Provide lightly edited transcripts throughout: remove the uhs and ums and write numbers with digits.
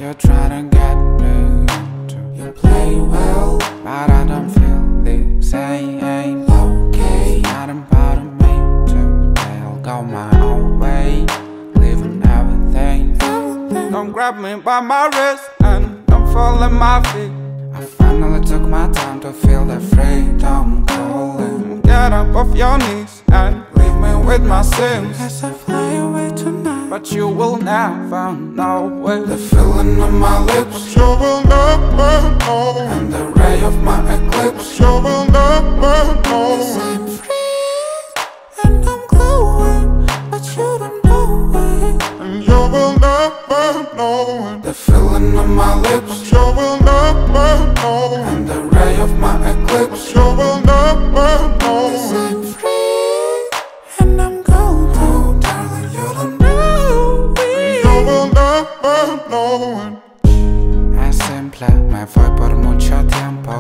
you're trying to get me into. You play well, but I don't feel the same. okay. Nothing part of me today. I'll go my own way, leaving everything. Don't grab me by my wrist and don't fall at my feet. I finally took my time to feel the freedom calling. Get up off your knees and leave me with my sins As I fly away tonight, but you will never know it. the feeling on my lips, you will never know. and the ray of my eclipse, You will never know. I'm free and I'm glowing, but you don't know it. And you will never know it. The feeling on my lips, You will never know. and the ray of my eclipse, You will never know. I'm free and I'm golden. Oh, darling, you don't know You it. will never know it. Es simple, me voy por mucho tiempo.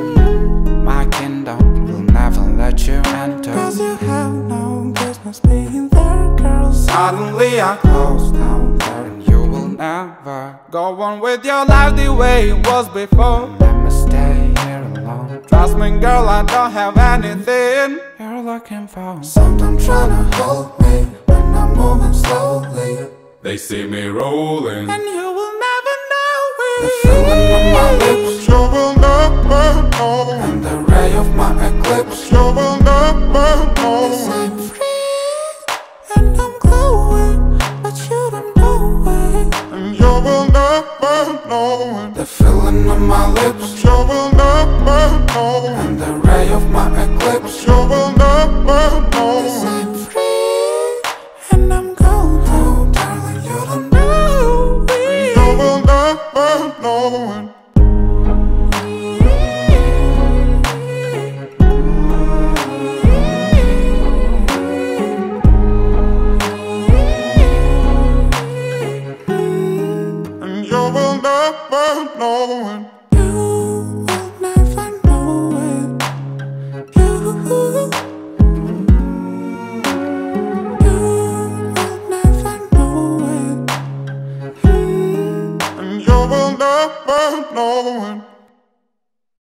My kingdom will never let you enter. Cause you have no business being there, girls. Suddenly I close down there, and you will never go on with your life the way it was before. Let me stay here alone. Trust me, girl, I don't have anything you're looking for. Something tryna hold me when I'm moving slowly. They see me rolling. And you will never know The it. feeling on my lips, You will never know. and the ray of my eclipse, You will never know. I'm free and I'm glowing, but you don't know it. And you will never know it. The feeling on my lips, You will never know. and the ray of my eclipse, You will never know. I'm free and I'm golden. Oh, darling, you don't know it. You will never know it. And you will never know it.